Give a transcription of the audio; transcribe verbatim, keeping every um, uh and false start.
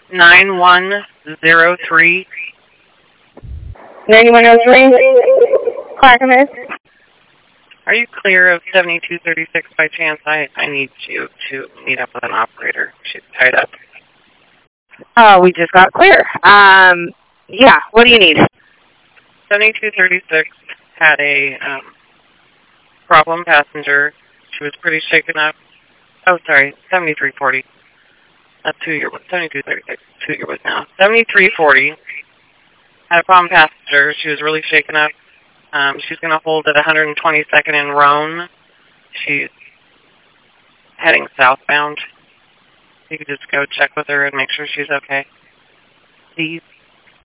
nine one zero three. ninety-one oh three, Clackamas. Are you clear of seventy-two thirty-six by chance? I, I need you to meet up with an operator. She's tied up. Oh, we just got clear. Um, yeah, what do you need? seventy-two thirty-six had a um, problem passenger. She was pretty shaken up. Oh, sorry, seventy-three forty. That's who you're with. seventy-two thirty-six. That's who you're with now. seventy-three forty had a problem passenger. She was really shaken up. Um, she's going to hold at one twenty-second in Roan. She's heading southbound. You could just go check with her and make sure she's okay. Please.